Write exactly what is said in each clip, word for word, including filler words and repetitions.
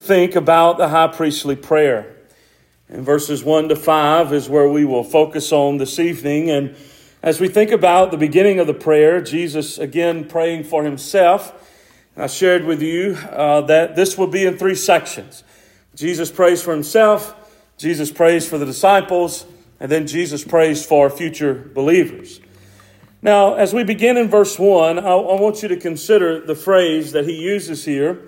think about the high priestly prayer. And verses one to five is where we will focus on this evening. And as we think about the beginning of the prayer, Jesus again praying for himself, I shared with you uh, that this will be in three sections. Jesus prays for himself, Jesus prays for the disciples, and then Jesus prays for future believers. Now, as we begin in verse one, I, I want you to consider the phrase that he uses here.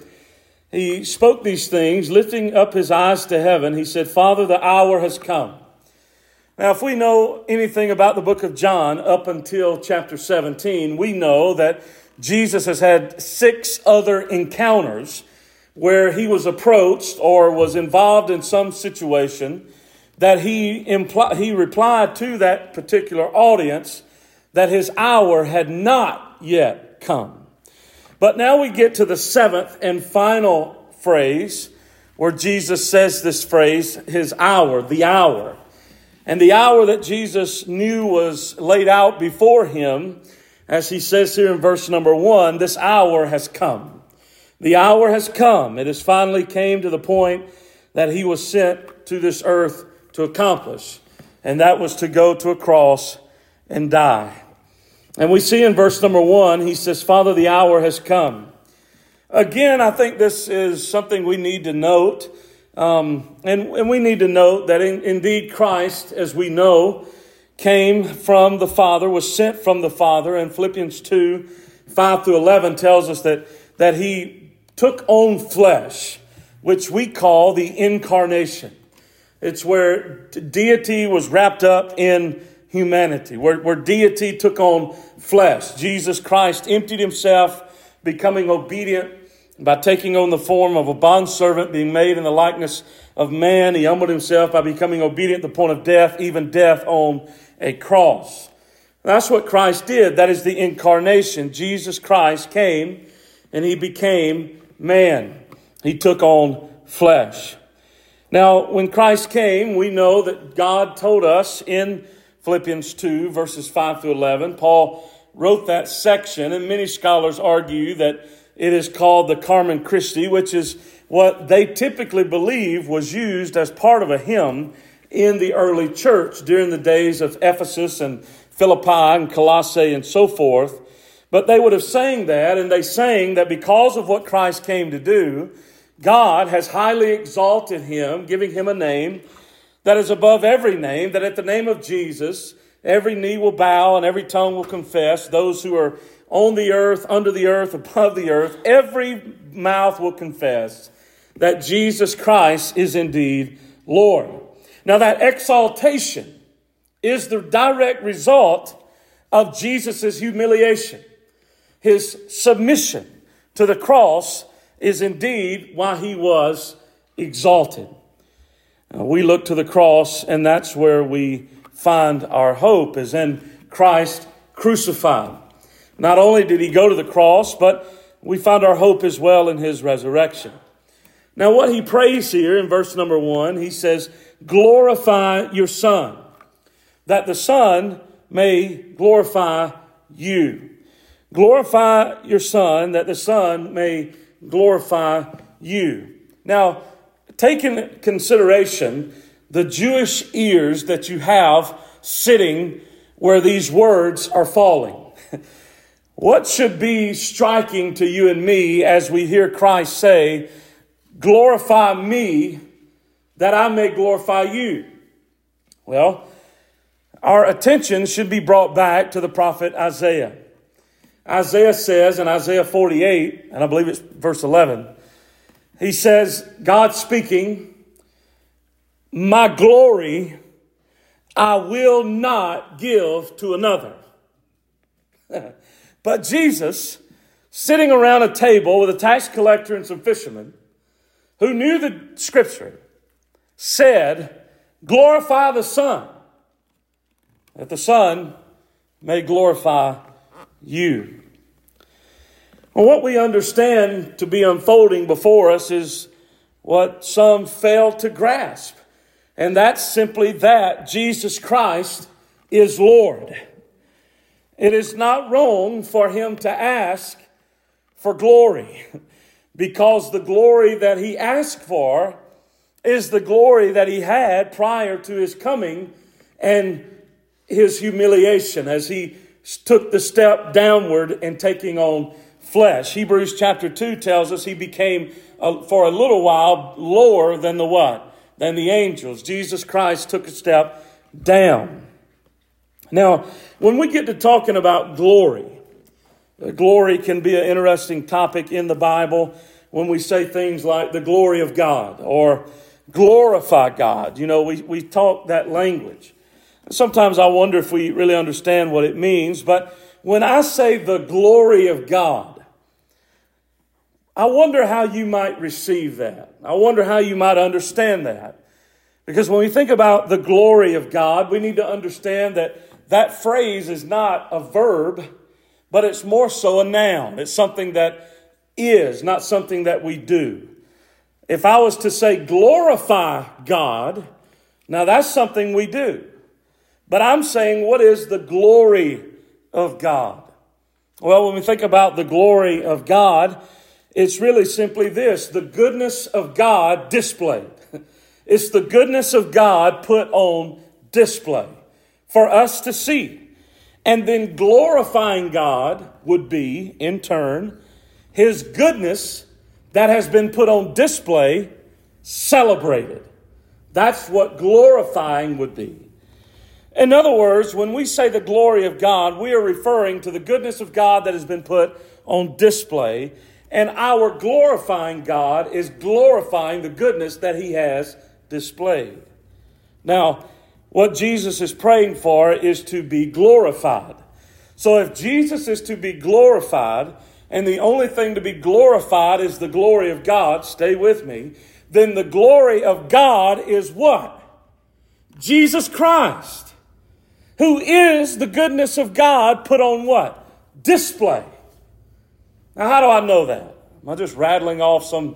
He spoke these things, lifting up his eyes to heaven. He said, "Father, the hour has come." Now, if we know anything about the book of John up until chapter seventeen, we know that Jesus has had six other encounters where he was approached or was involved in some situation that he impl- he replied to that particular audience that his hour had not yet come. But now we get to the seventh and final phrase where Jesus says this phrase, his hour, the hour. And the hour that Jesus knew was laid out before him, as he says here in verse number one, this hour has come. The hour has come. It has finally came to the point that he was sent to this earth to accomplish. And that was to go to a cross and die. And we see in verse number one, he says, "Father, the hour has come." Again, I think this is something we need to note. Um, and, and we need to note that in, indeed Christ, as we know, came from the Father, was sent from the Father. And Philippians two, five through eleven tells us that, that he took on flesh, which we call the incarnation. It's where deity was wrapped up in humanity, where, where deity took on flesh. Jesus Christ emptied himself, becoming obedient by taking on the form of a bondservant, being made in the likeness of man. He humbled himself by becoming obedient to the point of death, even death on a cross. That's what Christ did. That is the incarnation. Jesus Christ came and he became man. He took on flesh. Now, when Christ came, we know that God told us in Philippians two, verses five through eleven, Paul wrote that section, and many scholars argue that it is called the Carmen Christi, which is what they typically believe was used as part of a hymn in the early church during the days of Ephesus and Philippi and Colossae and so forth. But they would have sang that, and they sang that because of what Christ came to do, God has highly exalted him, giving him a name that is above every name, that at the name of Jesus, every knee will bow and every tongue will confess, those who are on the earth, under the earth, above the earth, every mouth will confess that Jesus Christ is indeed Lord. Now that exaltation is the direct result of Jesus' humiliation. His submission to the cross is indeed why he was exalted. Now, we look to the cross, and that's where we find our hope, is in Christ crucified. Not only did he go to the cross, but we find our hope as well in his resurrection. Now, what he prays here in verse number one, he says, "Glorify your Son, that the Son may glorify you." Glorify your Son, that the Son may glorify you. Now, take into consideration the Jewish ears that you have sitting where these words are falling. What should be striking to you and me as we hear Christ say, "Glorify me, that I may glorify you"? Well, our attention should be brought back to the prophet Isaiah. Isaiah says in Isaiah forty-eight, and I believe it's verse eleven, he says, God speaking, "My glory I will not give to another." But Jesus, sitting around a table with a tax collector and some fishermen who knew the scripture, said, "Glorify the Son, that the Son may glorify you." Well, what we understand to be unfolding before us is what some fail to grasp. And that's simply that Jesus Christ is Lord. It is not wrong for him to ask for glory. because the glory that he asked for is the glory that he had prior to his coming and his humiliation as he took the step downward and taking on flesh. Hebrews chapter two tells us he became uh, for a little while lower than the what? Than the angels. Jesus Christ took a step down. Now, when we get to talking about glory, glory can be an interesting topic in the Bible when we say things like the glory of God or glorify God. You know, we, we talk that language. Sometimes I wonder if we really understand what it means, but when I say the glory of God, I wonder how you might receive that. I wonder how you might understand that. Because when we think about the glory of God, we need to understand that that phrase is not a verb, but it's more so a noun. It's something that is, not something that we do. If I was to say glorify God, now that's something we do. But I'm saying, what is the glory of God? Well, when we think about the glory of God, it's really simply this: the goodness of God displayed. It's the goodness of God put on display for us to see. And then glorifying God would be, in turn, his goodness that has been put on display, celebrated. That's what glorifying would be. In other words, when we say the glory of God, we are referring to the goodness of God that has been put on display. And our glorifying God is glorifying the goodness that he has displayed. Now, what Jesus is praying for is to be glorified. So if Jesus is to be glorified, and the only thing to be glorified is the glory of God, stay with me, then the glory of God is what? Jesus Christ, who is the goodness of God put on what? Display. Now, how do I know that? Am I just rattling off some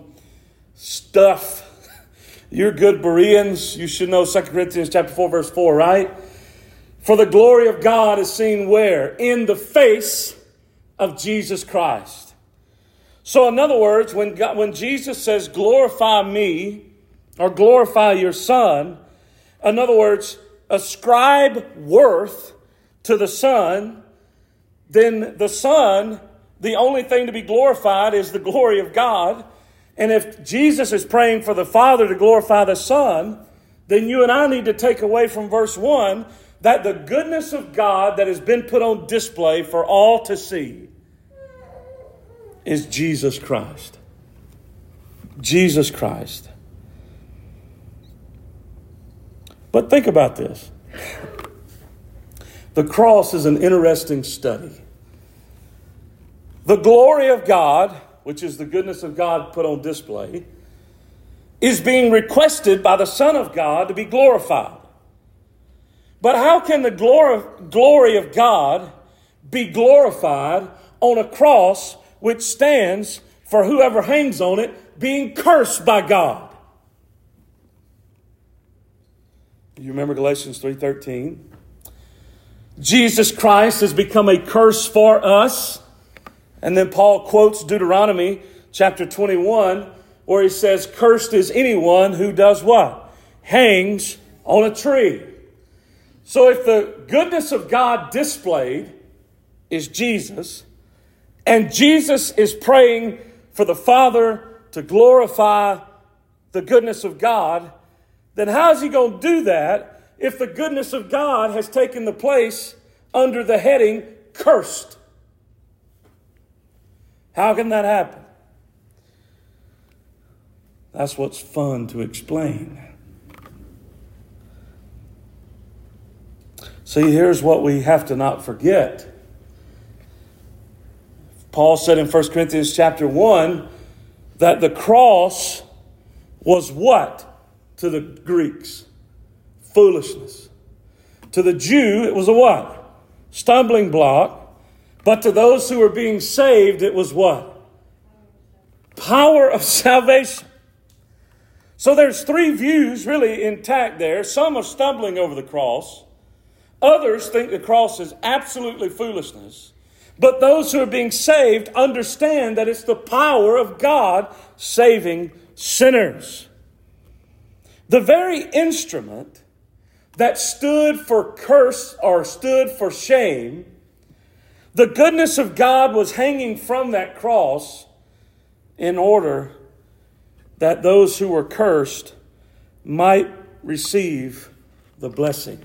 stuff? You're good Bereans. You should know Second Corinthians chapter four, verse four, right? For the glory of God is seen where? In the face of Jesus Christ. So in other words, when God, when Jesus says, glorify me, or glorify your Son, in other words, ascribe worth to the Son, then the Son, the only thing to be glorified is the glory of God. And if Jesus is praying for the Father to glorify the Son, then you and I need to take away from verse one that the goodness of God that has been put on display for all to see is Jesus Christ. Jesus Christ. But think about this. The cross is an interesting study. The glory of God, which is the goodness of God put on display, is being requested by the Son of God to be glorified. But how can the glory, glory of God be glorified on a cross which stands for whoever hangs on it being cursed by God? You remember Galatians three thirteen? Jesus Christ has become a curse for us. And then Paul quotes Deuteronomy chapter twenty-one, where he says, cursed is anyone who does what? Hangs on a tree. So if the goodness of God displayed is Jesus, and Jesus is praying for the Father to glorify the goodness of God, then how is he going to do that if the goodness of God has taken the place under the heading cursed? How can that happen? That's what's fun to explain. See, here's what we have to not forget. Paul said in First Corinthians chapter one that the cross was what to the Greeks? Foolishness. To the Jew, it was a what? Stumbling block. But to those who were being saved, it was what? Power of salvation. So there's three views really intact there. Some are stumbling over the cross. Others think the cross is absolutely foolishness. But those who are being saved understand that it's the power of God saving sinners. The very instrument that stood for curse or stood for shame, the goodness of God was hanging from that cross in order that those who were cursed might receive the blessing.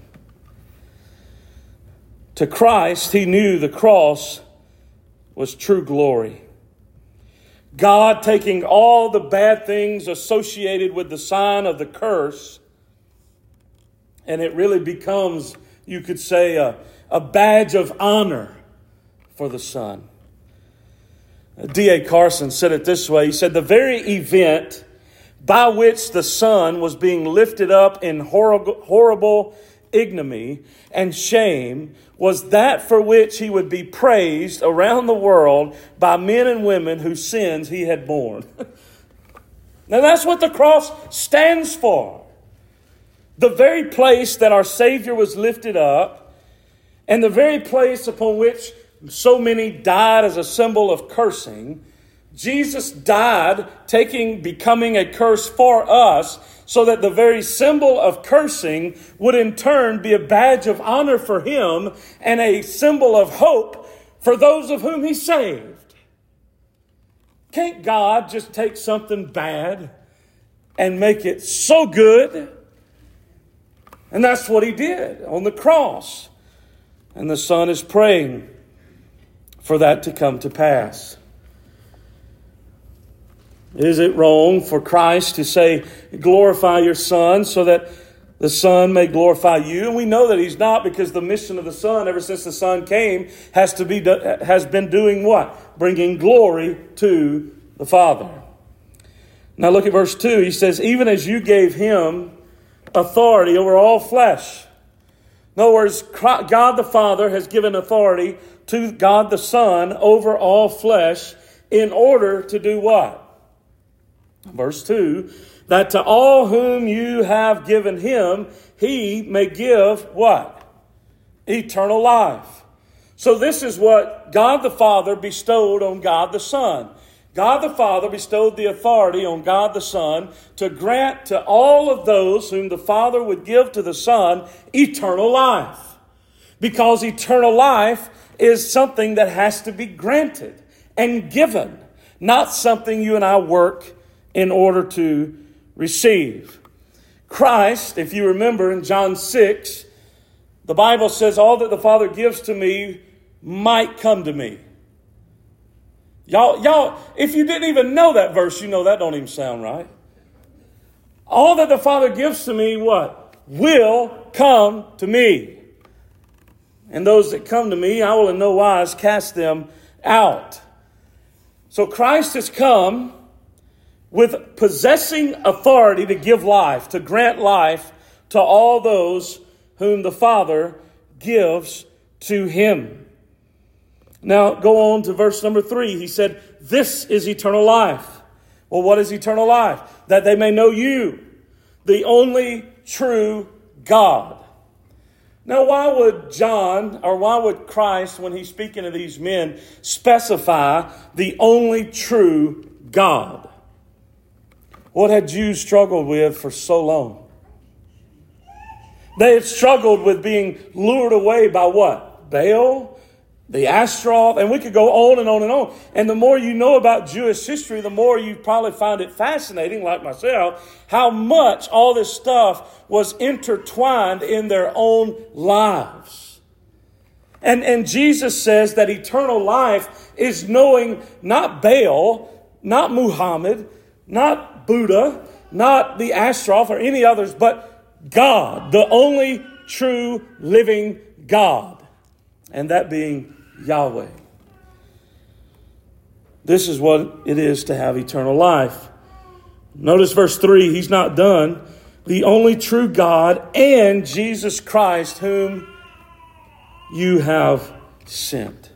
To Christ, he knew the cross was true glory. God taking all the bad things associated with the sign of the curse, and it really becomes, you could say, a, a badge of honor for the Son. D A Carson said it this way. He said, the very event by which the Son was being lifted up in horrible, horrible ignominy and shame was that for which he would be praised around the world by men and women whose sins he had borne. Now that's what the cross stands for. The very place that our Savior was lifted up, and the very place upon which so many died as a symbol of cursing, Jesus died, taking, becoming a curse for us, so that the very symbol of cursing would in turn be a badge of honor for him and a symbol of hope for those of whom he saved. Can't God just take something bad and make it so good? And that's what he did on the cross. And the Son is praying for that to come to pass. Is it wrong for Christ to say, glorify your Son so that the Son may glorify you? And we know that he's not, because the mission of the Son, ever since the Son came, has to be has been doing what? Bringing glory to the Father. Now look at verse two. He says, even as you gave him authority over all flesh. In other words, God the Father has given authority to God the Son over all flesh in order to do what? Verse two, that to all whom you have given him, he may give what? Eternal life. So this is what God the Father bestowed on God the Son. God the Father bestowed the authority on God the Son to grant to all of those whom the Father would give to the Son eternal life. Because eternal life is something that has to be granted and given, not something you and I work in order to receive. Christ, if you remember in John six, the Bible says, all that the Father gives to me might come to me. Y'all, y'all, if you didn't even know that verse, you know that don't even sound right. All that the Father gives to me, what? Will come to me. And those that come to me, I will in no wise cast them out. So Christ has come with possessing authority to give life, to grant life to all those whom the Father gives to him. Now, go on to verse number three. He said, this is eternal life. Well, what is eternal life? That they may know you, the only true God. Now, why would John, or why would Christ, when he's speaking to these men, specify the only true God? What had Jews struggled with for so long? They had struggled with being lured away by what? Baal, the Ashtaroth, and we could go on and on and on. And the more you know about Jewish history, the more you probably find it fascinating, like myself, how much all this stuff was intertwined in their own lives. And, and Jesus says that eternal life is knowing not Baal, not Muhammad, not Buddha, not the Ashtaroth or any others, but God, the only true living God. And that being Yahweh. This is what it is to have eternal life. Notice verse three, he's not done. The only true God and Jesus Christ whom you have sent.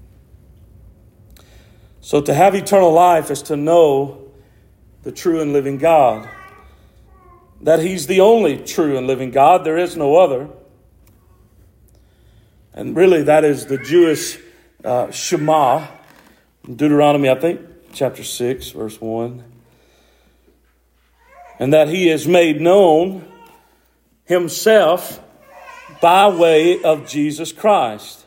So to have eternal life is to know the true and living God. That he's the only true and living God. There is no other. And really that is the Jewish uh, Shema, Deuteronomy, I think, chapter six, verse one. And that he has made known himself by way of Jesus Christ.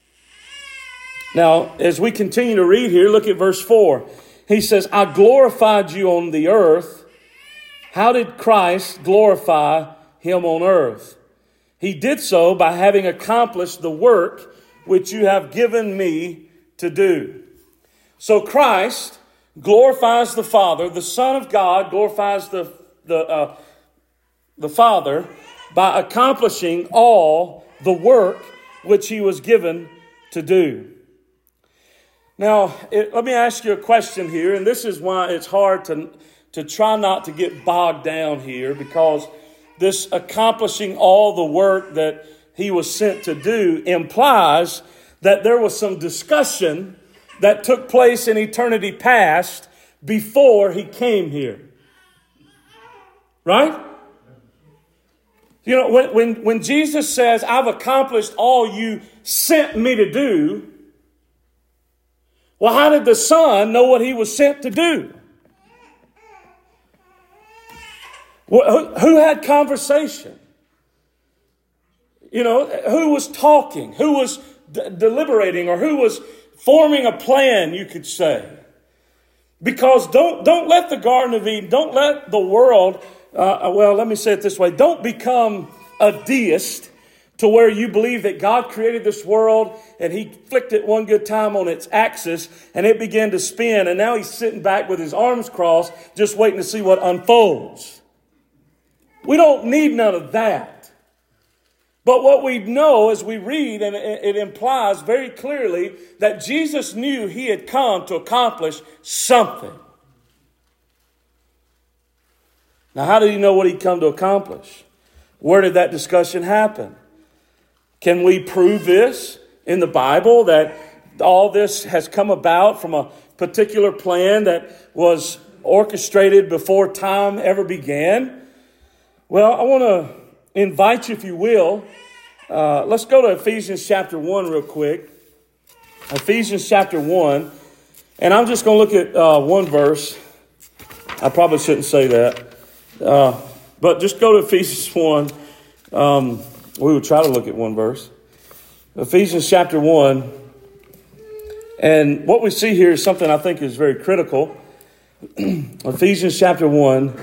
Now, as we continue to read here, look at verse four. He says, I glorified you on the earth. How did Christ glorify him on earth? He did so by having accomplished the work which you have given me to do. So Christ glorifies the Father. The Son of God glorifies the, the, uh, the Father by accomplishing all the work which he was given to do. Now, it, let me ask you a question here, and this is why it's hard to, to try not to get bogged down here, because this accomplishing all the work that he was sent to do implies that there was some discussion that took place in eternity past before he came here. Right? You know, when, when, when Jesus says, I've accomplished all you sent me to do, well, how did the Son know what he was sent to do? Well, who, who had conversation? You know, who was talking? Who was d- deliberating? Or who was forming a plan, you could say? Because don't, don't let the Garden of Eden, don't let the world, uh, well, let me say it this way. Don't become a deist to where you believe that God created this world and he flicked it one good time on its axis and it began to spin. And now he's sitting back with his arms crossed, just waiting to see what unfolds. We don't need none of that. But what we know as we read, and it implies very clearly that Jesus knew he had come to accomplish something. Now, how did he know what he'd come to accomplish? Where did that discussion happen? Can we prove this in the Bible, that all this has come about from a particular plan that was orchestrated before time ever began? Well, I want to invite you, if you will, uh, let's go to Ephesians chapter one real quick. Ephesians chapter one, and I'm just going to look at uh, one verse. I probably shouldn't say that, uh, but just go to Ephesians one. Um, we will try to look at one verse. Ephesians chapter one, and what we see here is something I think is very critical. Ephesians chapter one.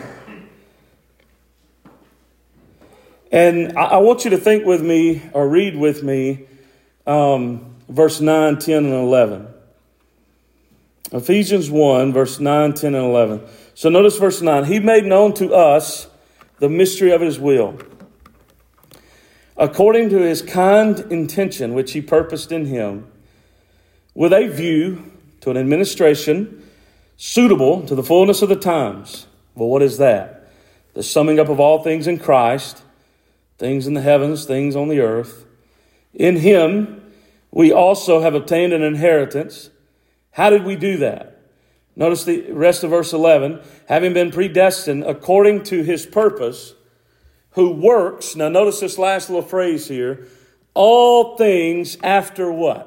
And I want you to think with me or read with me um, verse nine, ten, and eleven. Ephesians one, verse nine, ten, and eleven. So notice verse nine. He made known to us the mystery of his will, according to his kind intention, which he purposed in him, with a view to an administration suitable to the fullness of the times. Well, what is that? The summing up of all things in Christ, things in the heavens, things on the earth. In him, we also have obtained an inheritance. How did we do that? Notice the rest of verse eleven. Having been predestined according to his purpose, who works, now notice this last little phrase here, all things after what?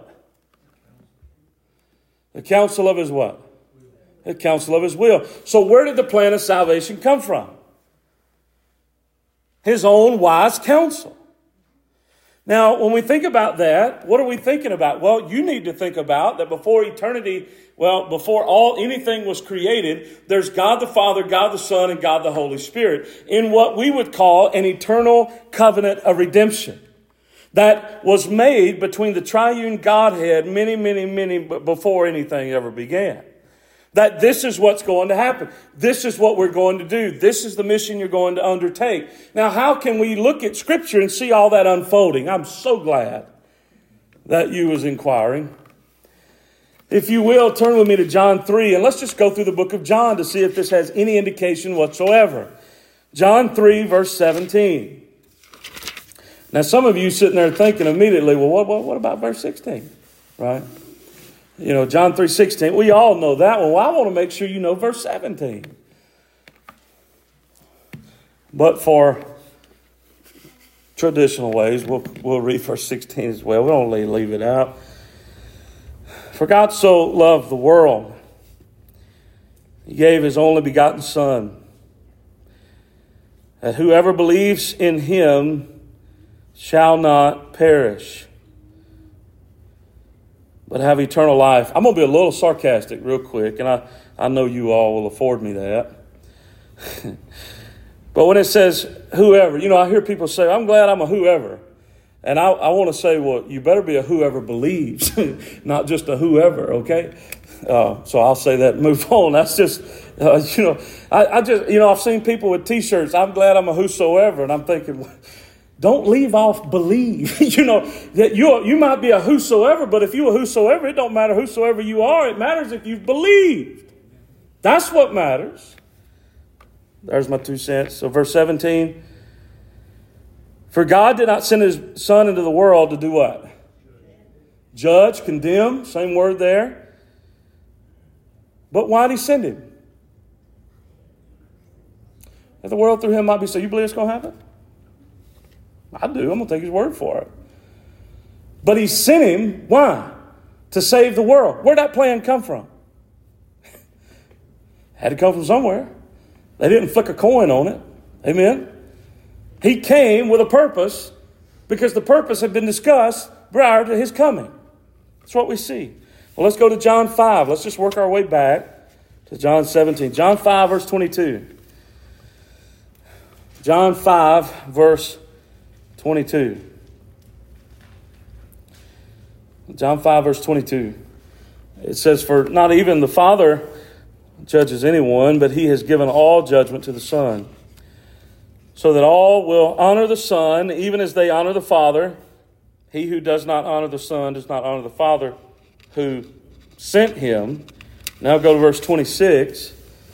The counsel of his what? The counsel of his will. So where did the plan of salvation come from? His own wise counsel. Now, when we think about that, what are we thinking about? Well, you need to think about that before eternity, well, before all anything was created, there's God the Father, God the Son, and God the Holy Spirit in what we would call an eternal covenant of redemption that was made between the triune Godhead many, many, many before anything ever began. That this is what's going to happen. This is what we're going to do. This is the mission you're going to undertake. Now, how can we look at Scripture and see all that unfolding? I'm so glad that you was inquiring. If you will, turn with me to John three, and let's just go through the book of John to see if this has any indication whatsoever. John three, verse seventeen. Now, some of you sitting there thinking immediately, well, what, what, what about verse sixteen? Right? You know, John three sixteen, we all know that one. Well, I want to make sure you know verse seventeen. But for traditional ways, we'll, we'll read verse sixteen as well. We don't leave it out. For God so loved the world, He gave His only begotten Son, that whoever believes in Him shall not perish, but have eternal life. I'm going to be a little sarcastic real quick, and I, I know you all will afford me that. But when it says whoever, you know, I hear people say, I'm glad I'm a whoever. And I, I want to say, well, you better be a whoever believes, not just a whoever, okay? Uh, so I'll say that and move on. That's just, uh, you know, I, I just, you know, I've seen people with T-shirts, I'm glad I'm a whosoever. And I'm thinking, don't leave off believe. You know, that you you might be a whosoever, but if you're a whosoever, it don't matter whosoever you are. It matters if you've believed. That's what matters. There's my two cents. So verse seventeen. For God did not send His Son into the world to do what? Judge, condemn, same word there. But why did He send Him? That the world through Him might be saved. You believe it's going to happen? I do. I'm going to take His word for it. But He sent Him, why? To save the world. Where'd that plan come from? Had to come from somewhere. They didn't flick a coin on it. Amen? He came with a purpose because the purpose had been discussed prior to His coming. That's what we see. Well, let's go to John five. Let's just work our way back to John seventeen. John five, verse twenty-two. John five, verse twenty-two. John five, verse twenty-two. It says, for not even the Father judges anyone, but He has given all judgment to the Son, so that all will honor the Son, even as they honor the Father. He who does not honor the Son does not honor the Father who sent Him. Now go to verse twenty-six.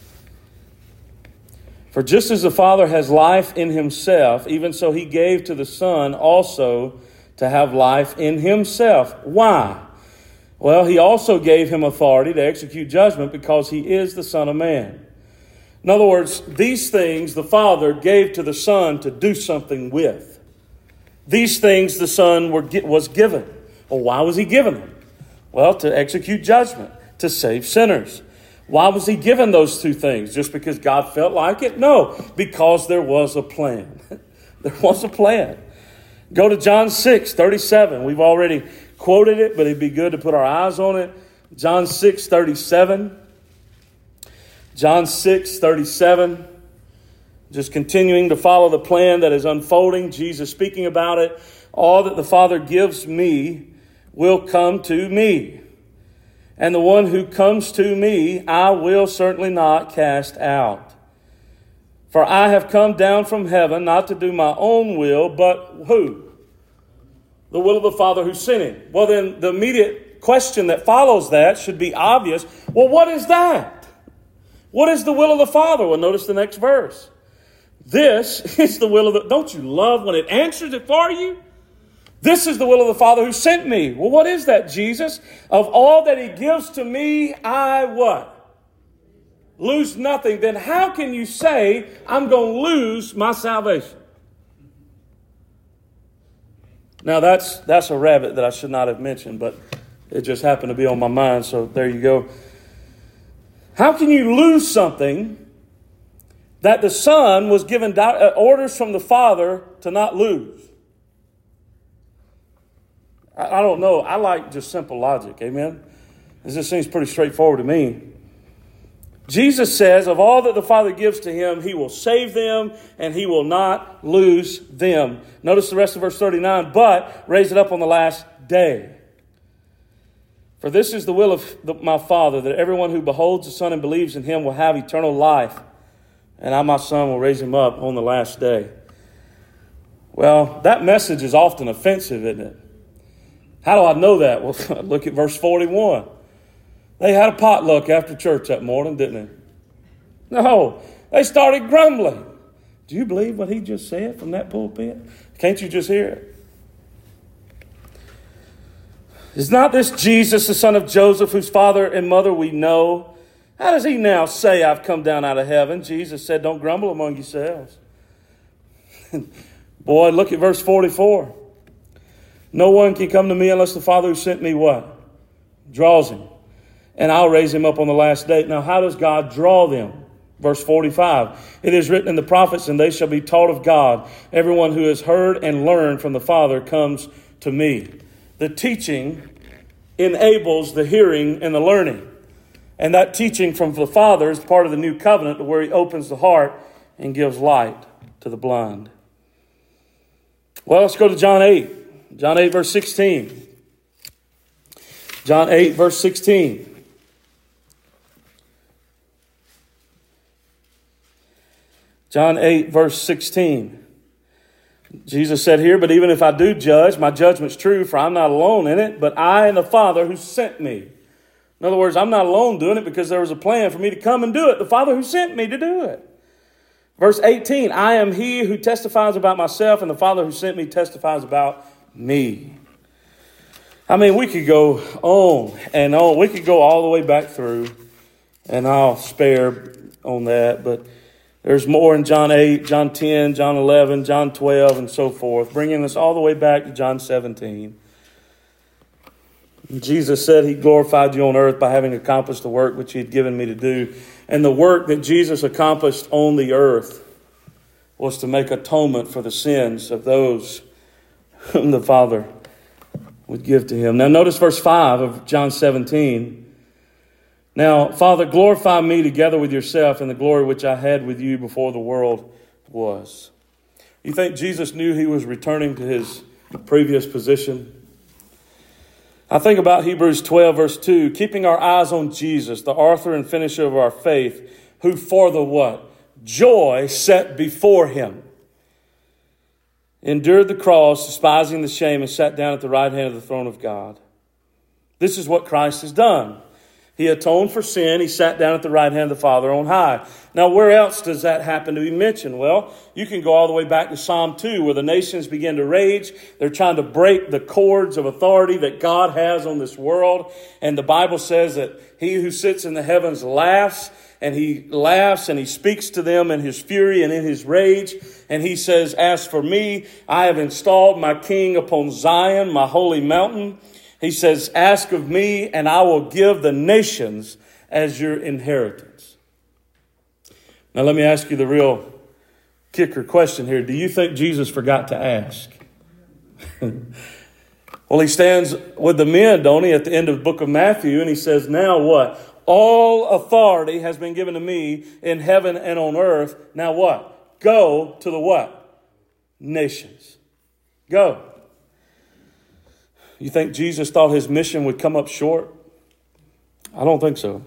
For just as the Father has life in Himself, even so He gave to the Son also to have life in Himself. Why? Well, He also gave Him authority to execute judgment because He is the Son of Man. In other words, these things the Father gave to the Son to do something with. These things the Son were, was given. Well, why was He given them? Well, to execute judgment, to save sinners. Why was He given those two things? Just because God felt like it? No, because there was a plan. There was a plan. Go to John six, thirty-seven. We've already quoted it, but it'd be good to put our eyes on it. John six, thirty-seven. John six, thirty-seven. Just continuing to follow the plan that is unfolding. Jesus speaking about it. All that the Father gives me will come to me. And the one who comes to me, I will certainly not cast out. For I have come down from heaven, not to do my own will, but who? The will of the Father who sent Him. Well, then the immediate question that follows that should be obvious. Well, what is that? What is the will of the Father? Well, notice the next verse. This is the will of the... Don't you love when it answers it for you? This is the will of the Father who sent me. Well, what is that, Jesus? Of all that He gives to me, I what? Lose nothing. Then how can you say I'm going to lose my salvation? Now, that's that's a rabbit that I should not have mentioned, but it just happened to be on my mind, so there you go. How can you lose something that the Son was given orders from the Father to not lose? I don't know. I like just simple logic. Amen. This just seems pretty straightforward to me. Jesus says, of all that the Father gives to Him, He will save them and He will not lose them. Notice the rest of verse thirty-nine. But raise it up on the last day. For this is the will of the, my Father, that everyone who beholds the Son and believes in Him will have eternal life. And I, my Son, will raise him up on the last day. Well, that message is often offensive, isn't it? How do I know that? Well, look at verse forty-one. They had a potluck after church that morning, didn't they? No, they started grumbling. Do you believe what he just said from that pulpit? Can't you just hear it? Is not this Jesus, the son of Joseph, whose father and mother we know? How does he now say, I've come down out of heaven? Jesus said, don't grumble among yourselves. Boy, look at verse forty-four. No one can come to me unless the Father who sent me what? Draws him. And I'll raise him up on the last day. Now, how does God draw them? Verse forty-five, it is written in the prophets, and they shall be taught of God. Everyone who has heard and learned from the Father comes to me. The teaching enables the hearing and the learning. And that teaching from the Father is part of the new covenant where he opens the heart and gives light to the blind. Well, let's go to John eight. John eight, verse sixteen. John eight, verse sixteen. John eight, verse sixteen. Jesus said here, but even if I do judge, my judgment's true, for I'm not alone in it, but I and the Father who sent me. In other words, I'm not alone doing it because there was a plan for me to come and do it. The Father who sent me to do it. Verse eighteen, I am he who testifies about myself, and the Father who sent me testifies about me. I mean, we could go on and on. We could go all the way back through, and I'll spare on that, but there's more in John eight, John ten, John eleven, John twelve, and so forth, bringing us all the way back to John seventeen. Jesus said he glorified you on earth by having accomplished the work which he had given me to do. And the work that Jesus accomplished on the earth was to make atonement for the sins of those whom the Father would give to him. Now notice verse five of John seventeen. Now, Father, glorify me together with yourself in the glory which I had with you before the world was. You think Jesus knew he was returning to his previous position? I think about Hebrews twelve, verse two, keeping our eyes on Jesus, the author and finisher of our faith, who for the what? Joy set before him endured the cross, despising the shame, and sat down at the right hand of the throne of God. This is what Christ has done. He atoned for sin. He sat down at the right hand of the Father on high. Now, where else does that happen to be mentioned? Well, you can go all the way back to Psalm two, where the nations begin to rage. They're trying to break the cords of authority that God has on this world. And the Bible says that he who sits in the heavens laughs, and he laughs and he speaks to them in his fury and in his rage. And he says, as for me, I have installed my king upon Zion, my holy mountain. He says, ask of me, and I will give the nations as your inheritance. Now, let me ask you the real kicker question here. Do you think Jesus forgot to ask? Well, he stands with the men, don't he, at the end of the book of Matthew, and he says, now what? All authority has been given to me in heaven and on earth. Now what? Go to the what? Nations. Go. You think Jesus thought his mission would come up short? I don't think so.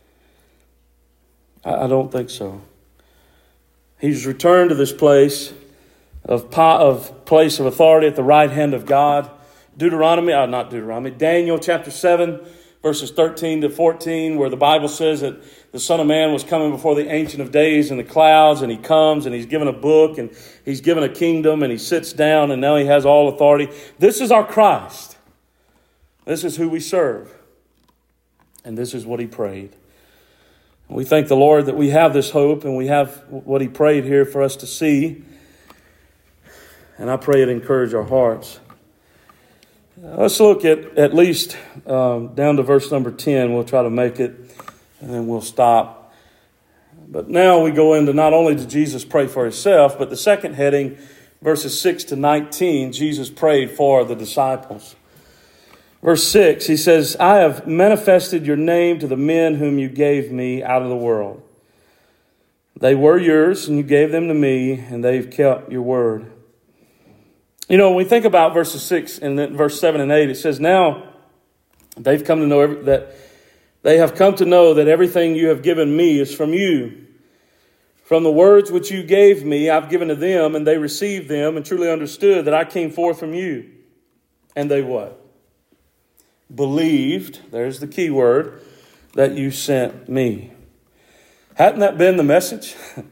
I don't think so. He's returned to this place of, of place of authority at the right hand of God. Deuteronomy, uh, not Deuteronomy, Daniel chapter seven, verses thirteen to fourteen, where the Bible says that the Son of Man was coming before the Ancient of Days in the clouds, and he comes and he's given a book and he's given a kingdom and he sits down and now he has all authority. This is our Christ. This is who we serve. And this is what he prayed. We thank the Lord that we have this hope and we have what he prayed here for us to see. And I pray it encourage our hearts. Let's look at at least um, down to verse number ten. We'll try to make it and then we'll stop. But now we go into not only did Jesus pray for himself, but the second heading, verses six to nineteen, Jesus prayed for the disciples. Verse six, he says, I have manifested your name to the men whom you gave me out of the world. They were yours, and you gave them to me, and they've kept your word. You know, when we think about verses six and then verse seven and eight, it says, now they've come to know every, that they have come to know that everything you have given me is from you. From the words which you gave me, I've given to them, and they received them and truly understood that I came forth from you. And they what? Believed, there's the key word, that you sent me. Hadn't that been the message?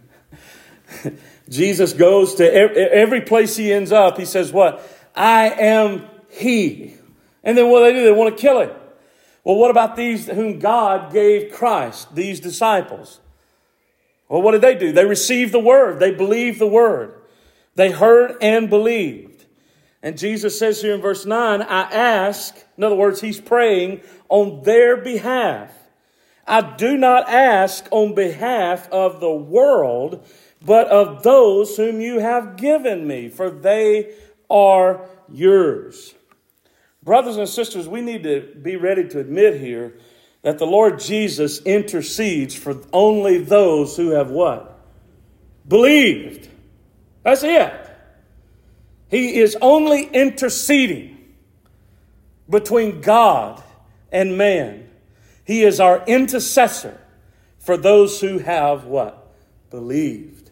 Jesus goes to every place he ends up. He says what? I am he. And then what do they do? They want to kill him. Well, what about these whom God gave Christ, these disciples? Well, what did they do? They received the word. They believed the word. They heard and believed. And Jesus says here in verse nine, I ask, in other words, he's praying on their behalf. I do not ask on behalf of the world, but of those whom you have given me, for they are yours. Brothers and sisters, we need to be ready to admit here that the Lord Jesus intercedes for only those who have what? Believed. That's it. He is only interceding between God and man. He is our intercessor for those who have what? Believed.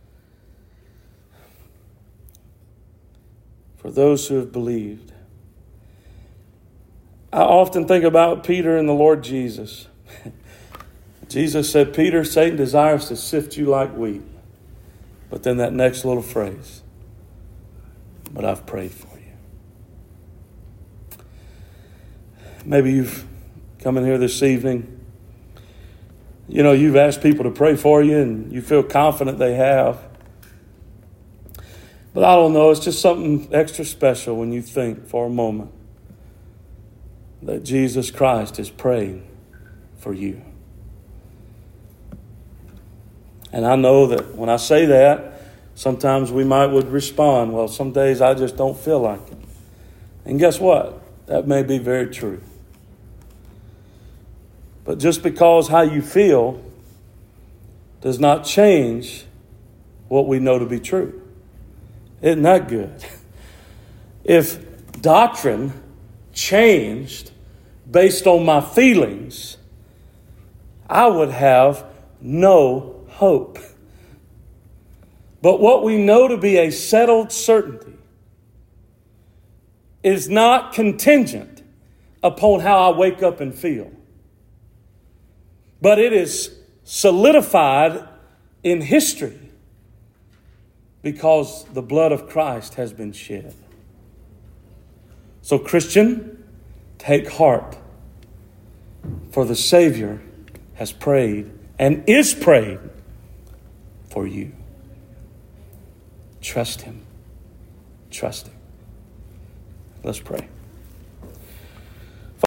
For those who have believed. I often think about Peter and the Lord Jesus. Jesus said, Peter, Satan desires to sift you like wheat. But then that next little phrase, but I've prayed for you. Maybe you've come in here this evening. You know, you've asked people to pray for you and you feel confident they have. But I don't know, it's just something extra special when you think for a moment that Jesus Christ is praying for you. And I know that when I say that, sometimes we might would respond, well, some days I just don't feel like it. And guess what? That may be very true. But just because how you feel does not change what we know to be true. Isn't that good? If doctrine changed based on my feelings, I would have no hope. But what we know to be a settled certainty is not contingent upon how I wake up and feel. But it is solidified in history because the blood of Christ has been shed. So, Christian, take heart, for the Savior has prayed and is praying for you. Trust him. Trust him. Let's pray.